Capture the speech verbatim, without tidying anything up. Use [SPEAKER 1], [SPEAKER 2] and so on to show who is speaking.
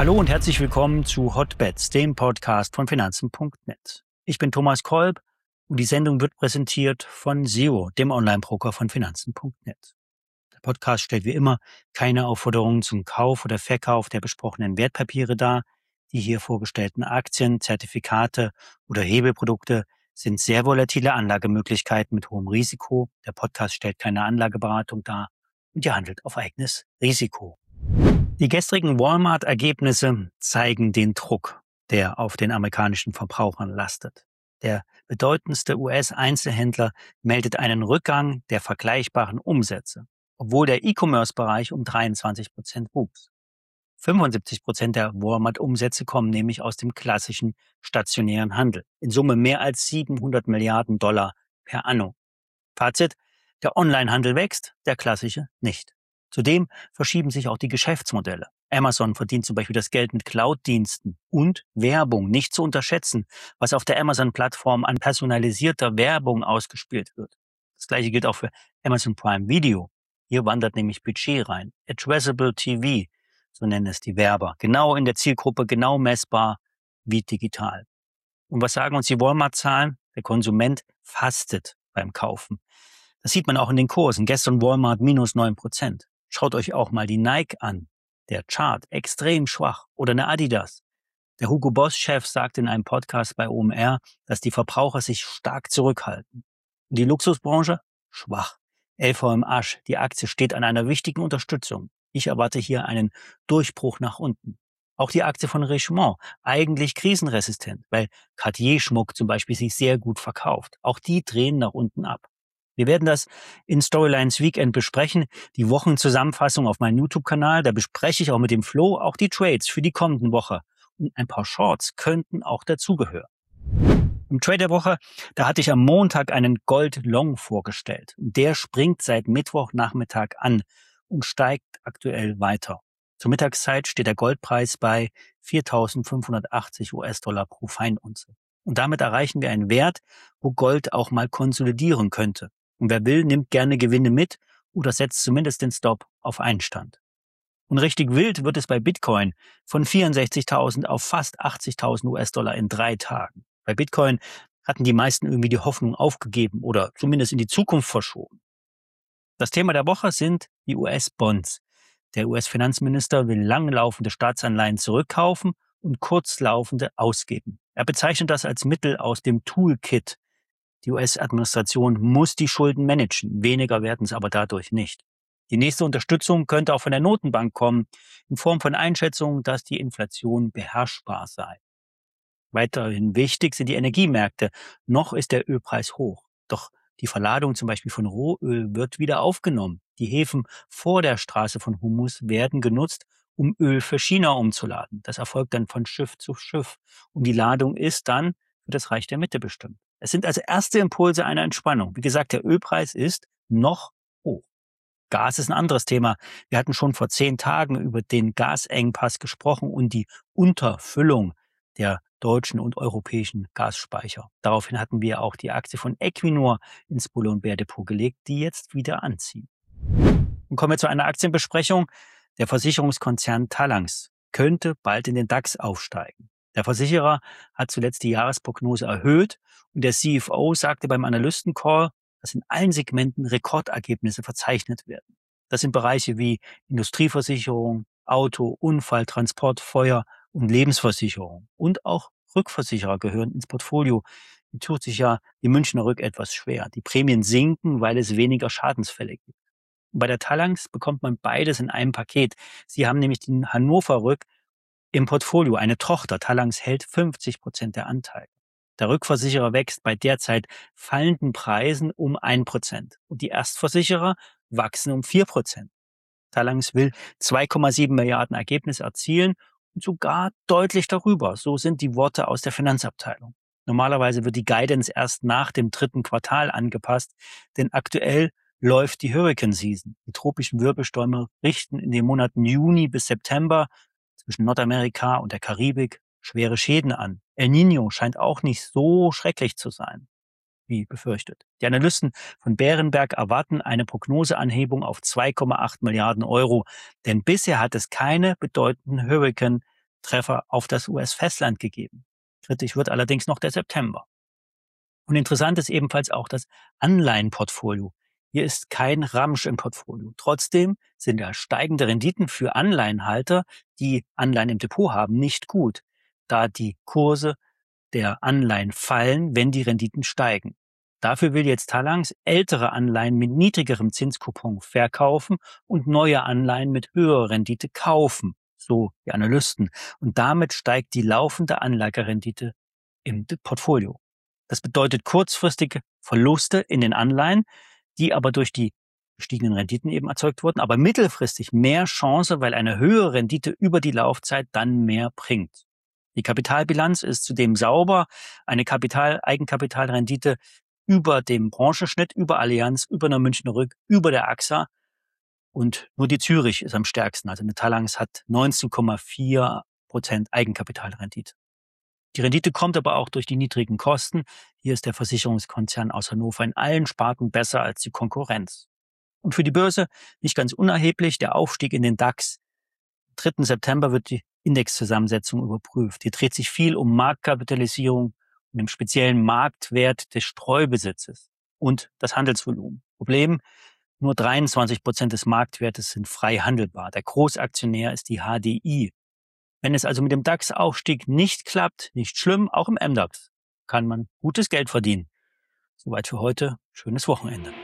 [SPEAKER 1] Hallo und herzlich willkommen zu Hotbets, dem Podcast von Finanzen punkt net. Ich bin Thomas Kolb und die Sendung wird präsentiert von Zero, dem Online-Broker von Finanzen punkt net. Der Podcast stellt wie immer keine Aufforderungen zum Kauf oder Verkauf der besprochenen Wertpapiere dar. Die hier vorgestellten Aktien, Zertifikate oder Hebelprodukte sind sehr volatile Anlagemöglichkeiten mit hohem Risiko. Der Podcast stellt keine Anlageberatung dar und ihr handelt auf eigenes Risiko. Die gestrigen Walmart-Ergebnisse zeigen den Druck, der auf den amerikanischen Verbrauchern lastet. Der bedeutendste U S-Einzelhändler meldet einen Rückgang der vergleichbaren Umsätze, obwohl der E-Commerce-Bereich um dreiundzwanzig Prozent wuchs. fünfundsiebzig Prozent der Walmart-Umsätze kommen nämlich aus dem klassischen stationären Handel. In Summe mehr als siebenhundert Milliarden Dollar per anno. Fazit: Der Onlinehandel wächst, der klassische nicht. Zudem verschieben sich auch die Geschäftsmodelle. Amazon verdient zum Beispiel das Geld mit Cloud-Diensten und Werbung, nicht zu unterschätzen, was auf der Amazon-Plattform an personalisierter Werbung ausgespielt wird. Das gleiche gilt auch für Amazon Prime Video. Hier wandert nämlich Budget rein. Addressable T V, so nennen es die Werber. Genau in der Zielgruppe, genau messbar wie digital. Und was sagen uns die Walmart-Zahlen? Der Konsument fastet beim Kaufen. Das sieht man auch in den Kursen. Gestern Walmart minus neun Prozent. Schaut euch auch mal die Nike an. Der Chart extrem schwach. Oder eine Adidas. Der Hugo Boss-Chef sagt in einem Podcast bei O M R, dass die Verbraucher sich stark zurückhalten. Und die Luxusbranche? Schwach. L V M Asch, die Aktie steht an einer wichtigen Unterstützung. Ich erwarte hier einen Durchbruch nach unten. Auch die Aktie von Richemont, eigentlich krisenresistent, weil Cartier-Schmuck zum Beispiel sich sehr gut verkauft. Auch die drehen nach unten ab. Wir werden das in Storylines Weekend besprechen, die Wochenzusammenfassung auf meinem YouTube-Kanal. Da bespreche ich auch mit dem Flo auch die Trades für die kommende Woche. Und ein paar Shorts könnten auch dazugehören. Im Trade der Woche, da hatte ich am Montag einen Gold-Long vorgestellt. Der springt seit Mittwochnachmittag an und steigt aktuell weiter. Zur Mittagszeit steht der Goldpreis bei viertausendfünfhundertachtzig US-Dollar pro Feinunze. Und damit erreichen wir einen Wert, wo Gold auch mal konsolidieren könnte. Und wer will, nimmt gerne Gewinne mit oder setzt zumindest den Stop auf Einstand. Und richtig wild wird es bei Bitcoin von vierundsechzigtausend auf fast achtzigtausend US-Dollar in drei Tagen. Bei Bitcoin hatten die meisten irgendwie die Hoffnung aufgegeben oder zumindest in die Zukunft verschoben. Das Thema der Woche sind die U S-Bonds. Der U S-Finanzminister will langlaufende Staatsanleihen zurückkaufen und kurzlaufende ausgeben. Er bezeichnet das als Mittel aus dem Toolkit. Die U S-Administration muss die Schulden managen, weniger werden es aber dadurch nicht. Die nächste Unterstützung könnte auch von der Notenbank kommen, in Form von Einschätzungen, dass die Inflation beherrschbar sei. Weiterhin wichtig sind die Energiemärkte. Noch ist der Ölpreis hoch, doch die Verladung zum Beispiel von Rohöl wird wieder aufgenommen. Die Häfen vor der Straße von Hormuz werden genutzt, um Öl für China umzuladen. Das erfolgt dann von Schiff zu Schiff. Und die Ladung ist dann für das Reich der Mitte bestimmt. Es sind also erste Impulse einer Entspannung. Wie gesagt, der Ölpreis ist noch hoch. Gas ist ein anderes Thema. Wir hatten schon vor zehn Tagen über den Gasengpass gesprochen und die Unterfüllung der deutschen und europäischen Gasspeicher. Daraufhin hatten wir auch die Aktie von Equinor ins Bull- und Bär-Depot gelegt, die jetzt wieder anziehen. Und kommen wir zu einer Aktienbesprechung. Der Versicherungskonzern Talanx könnte bald in den DAX aufsteigen. Der Versicherer hat zuletzt die Jahresprognose erhöht und der C F O sagte beim Analystencall, dass in allen Segmenten Rekordergebnisse verzeichnet werden. Das sind Bereiche wie Industrieversicherung, Auto, Unfall, Transport, Feuer und Lebensversicherung. Und auch Rückversicherer gehören ins Portfolio. Die tut sich ja die Münchner Rück etwas schwer. Die Prämien sinken, weil es weniger Schadensfälle gibt. Und bei der Talanx bekommt man beides in einem Paket. Sie haben nämlich den Hannover Rück im Portfolio, eine Tochter. Talanx hält fünfzig Prozent der Anteile. Der Rückversicherer wächst bei derzeit fallenden Preisen um ein Prozent. Und die Erstversicherer wachsen um vier Prozent. Talanx will zwei Komma sieben Milliarden Ergebnis erzielen und sogar deutlich darüber. So sind die Worte aus der Finanzabteilung. Normalerweise wird die Guidance erst nach dem dritten Quartal angepasst, denn aktuell läuft die Hurricane Season. Die tropischen Wirbelstürme richten in den Monaten Juni bis September zwischen Nordamerika und der Karibik schwere Schäden an. El Niño scheint auch nicht so schrecklich zu sein, wie befürchtet. Die Analysten von Berenberg erwarten eine Prognoseanhebung auf zwei Komma acht Milliarden Euro, denn bisher hat es keine bedeutenden Hurricane Treffer auf das U S-Festland gegeben. Kritisch wird allerdings noch der September. Und interessant ist ebenfalls auch das Anleihenportfolio. Hier ist kein Ramsch im Portfolio. Trotzdem sind da steigende Renditen für Anleihenhalter, die Anleihen im Depot haben, nicht gut, da die Kurse der Anleihen fallen, wenn die Renditen steigen. Dafür will jetzt Talanx ältere Anleihen mit niedrigerem Zinskupon verkaufen und neue Anleihen mit höherer Rendite kaufen, so die Analysten. Und damit steigt die laufende Anlagerendite im Portfolio. Das bedeutet kurzfristige Verluste in den Anleihen, die aber durch die gestiegenen Renditen eben erzeugt wurden, aber mittelfristig mehr Chance, weil eine höhere Rendite über die Laufzeit dann mehr bringt. Die Kapitalbilanz ist zudem sauber, eine Kapital, Eigenkapitalrendite über dem Branchenschnitt, über Allianz, über der Münchner Rück, über der A X A und nur die Zürich ist am stärksten. Also eine Talanx hat neunzehn Komma vier Prozent Eigenkapitalrendite. Die Rendite kommt aber auch durch die niedrigen Kosten. Hier ist der Versicherungskonzern aus Hannover in allen Sparten besser als die Konkurrenz. Und für die Börse nicht ganz unerheblich der Aufstieg in den DAX. Am dritten September wird die Indexzusammensetzung überprüft. Hier dreht sich viel um Marktkapitalisierung und dem speziellen Marktwert des Streubesitzes und das Handelsvolumen. Problem, nur dreiundzwanzig Prozent des Marktwertes sind frei handelbar. Der Großaktionär ist die H D I. Wenn es also mit dem DAX-Aufstieg nicht klappt, nicht schlimm, auch im M DAX kann man gutes Geld verdienen. Soweit für heute. Schönes Wochenende.